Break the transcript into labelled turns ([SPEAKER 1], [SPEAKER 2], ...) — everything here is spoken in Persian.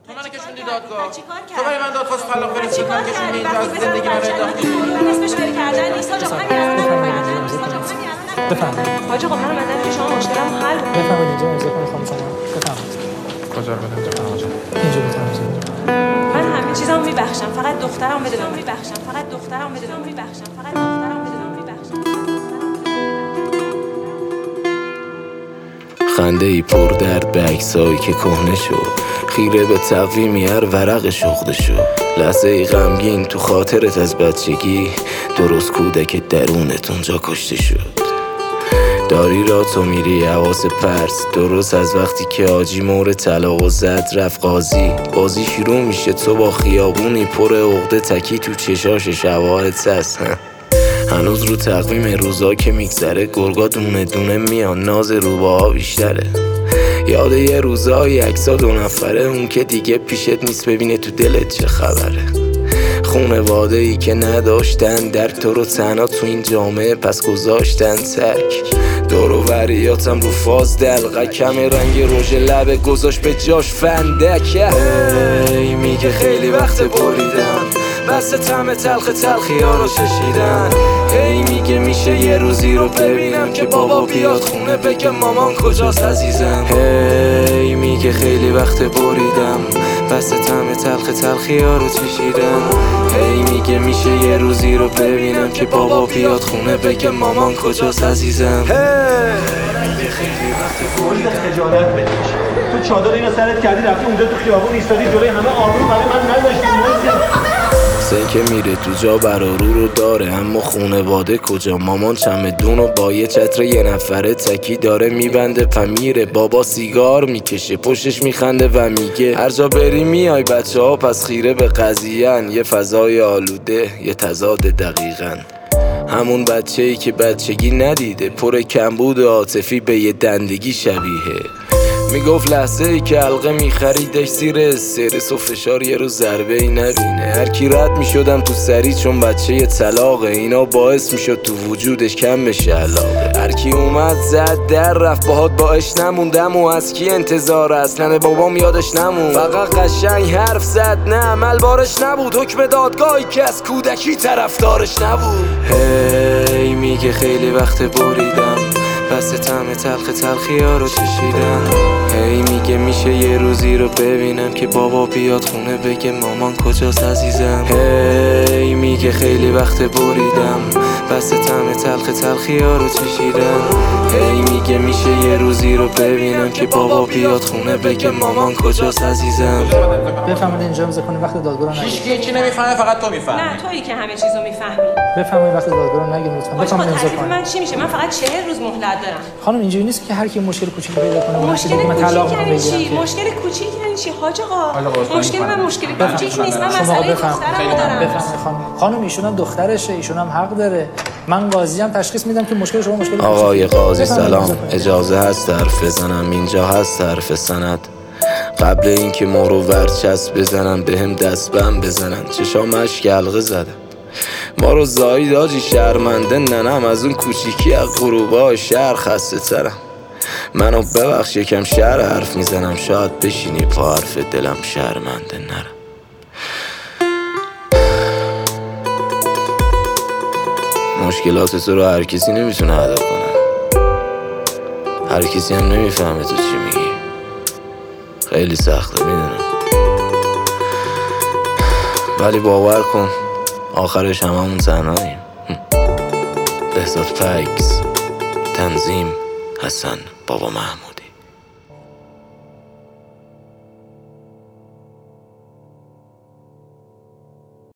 [SPEAKER 1] تو منو کشوندی دادگاه. تو برای من دادخواست طلاق فرستادی، من کشوندی اینجا از زندگی من انداختی.
[SPEAKER 2] من اسمش فکر کردن نیست. آقا همین الان بفرمایید. حاج آقا من اومدم که شما مشکلمو حل کنید.
[SPEAKER 3] بفرمایید اینجا امضا کنید خانم شما. بفرمایید.
[SPEAKER 1] کجا رو بدم جناب حاج؟
[SPEAKER 3] اینجا بفرمایید.
[SPEAKER 2] من همه چیزامو میبخشم، فقط دخترم بدونم میبخشم. فقط دخترم بدونم میبخشم. فقط دخترم بدونم میبخشم.
[SPEAKER 4] خنده ای پر درد به عکسایی که کهنه شد، خیره به تقویمی هر ورق شغل شد. لحظه ای غمگین تو خاطرت از بچگی، درست کودک درونت اونجا کشته شد. داری را تو میری حواس پرس، درست از وقتی که آجی مور طلاق و زد رفت قاضی. بازی شروع میشه تو با خیابونی پر عقده، تکی تو چشاش شواهد هست. هنوز رو تقویم روزا که میگذره، گرگا دونه دونه میان، ناز روباها بیشتره. یاد یه روزای عکسا 2 نفره، اون که دیگه پیشت نیست ببینه تو دلت چه خبره. خونواده ای که نداشتن درک تو رو تنها تو این جامعه، پس گذاشتن تک. دور و بریاتم رو فاز دلقه، کم رنگ رژ لبه گذاشت به جاش فندک. ای میگه خیلی وقت بریدم، بس طعم تلخی ها رو چشیدن. هی میگه میشه یه روزی رو ببینم که بابا بیاد خونه بگه مامان کجاست عزیزم. هی میگه خیلی وقت بریدم، بس طعم تلخی ها رو چشیدن. هی میگه میشه یه روزی رو ببینم که بابا بیاد خونه بگه مامان کجاست عزیزم.
[SPEAKER 5] میگه خیلی وقت بریدم. خجالت بکش. تو چادر اینو سرت کردی رفتی اونجا تو خیابون ایستادی جلوی همه، آبرو برای من نداشتی.
[SPEAKER 4] حسین که میره تو جا برارو رو داره، اما خونواده کجا؟ مامان چمدون و با یه چتر 1 نفره تکی داره میبنده پمیره. بابا سیگار میکشه پشتش میخنده و میگه هر جا بری میای بچه ها پس خیره به قضیه‌ان. یه فضای آلوده، یه تضاد دقیقاً. همون بچه‌ای که بچگی ندیده، پر کمبود عاطفی به یه دندگی شبیه. میگفت لحظه ای که حلقه میخریدش زیر استرس و فشار یه روز ضربه ای نبینه. هر کی رد میشدم تو سری چون بچه ی طلاقه، اینا باعث میشد تو وجودش کم بشه علاقه. هر کی اومد زد در رفت باهات باش نموندم، و از کی انتظار اصلا بابام یادش نمون. فقط قشنگ حرف زد نه عمل بارش نبود، حکم دادگاهی که از کودکی طرفدارش نبود. هی میگه خیلی وقت بریدم، بس طعم تلخی ها رو چشیدن. هی میگه میشه یه روزی رو ببینم که بابا بیاد خونه بگه مامان کجاست عزیزم. هی میگه خیلی وقت بریدم، بس طعم تلخی ها رو چشیدن. هی میگه میشه یه روزی رو ببینم که بابا بیاد خونه بگه مامان کجاست عزیزم.
[SPEAKER 3] بفرمایید اینجا امضا کنید. وقت دادگاه رو نگید.
[SPEAKER 1] هیچ نمیفهمه، فقط تو میفهمی.
[SPEAKER 2] نه تویی که همه چیزو میفهمی.
[SPEAKER 3] بفرمایید وقت دادگاه رو نگید لطفا. بفرمایید امضا کنید.
[SPEAKER 2] من چی میشه؟ من فقط 40 روز مهلت دارم.
[SPEAKER 3] خانم اینجوری نیست که هر کی مشکل کوچیکی پیدا کنه
[SPEAKER 2] مشکل
[SPEAKER 3] من طلاق
[SPEAKER 2] کوچیک یعنی
[SPEAKER 3] بگیرم.
[SPEAKER 2] چی؟ مشکل کوچیک یعنی چی حاج آقا؟ مشکل من مشکل کوچیک نیست. من
[SPEAKER 3] شما
[SPEAKER 2] مسئله دخترم دارم.
[SPEAKER 3] بفرمایید خانم ایشون هم دخترشه، ایشون هم حق داره. من قاضی ام تشخیص میدم که مشکل شما مشکل
[SPEAKER 4] آقای قاضی سلام، اجازه هست حرف بزنم؟ اینجا هست حرف سند؟ قبل اینکه ما رو ورچسب بزنن بهم دست بم بزنن، چشام اشک حلقه زدم. ما رو زایید آجی شرمنده ننم، از اون کوچیکی از غروبای شهر خسته ترم. منو ببخش یکم شعر حرف میزنم، شاید بشینی پا حرف دلم شرمنده نرم. مشکلات تو رو هر کسی نمیتونه ادا کنه، هر کسی هم نمیفهمه تو چی میگی. خیلی سخته میدونم، ولی باور کن آخرش هممون تنهاییم. بهزاد فکس، تنظیم حسن بابا محمود.